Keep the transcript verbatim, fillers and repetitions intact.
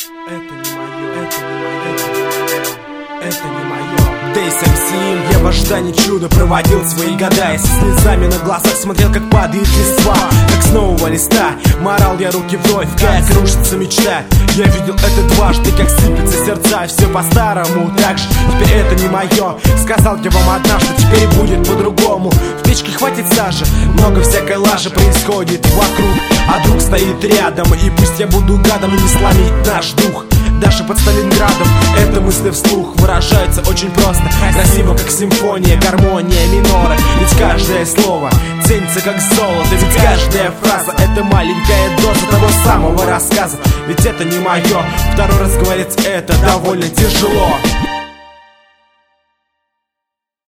Это не мое, это не мое, это не мое, это не мое. Дейс эм си, я в ожидании чуда проводил свои года. И со слезами на глазах смотрел, как падает листва, как с нового листа морал я руки вновь, как крушится мечта. Я видел это дважды, как сыпятся сердца. Все по-старому, так же, теперь это не мое. Сказал я вам однажды, теперь будет по-другому. В печке хватит сажи, много всякой лажи происходит вокруг, а друг стоит рядом. И пусть я буду гадом, не сломить наш дух. Даже под Сталинградом это мысли вслух выражаются очень просто, красиво, как симфония, гармония минора. Ведь каждое слово ценится как золото, ведь каждая фраза — это маленькая доза того самого рассказа. Ведь это не мое, второй раз говорить это довольно тяжело.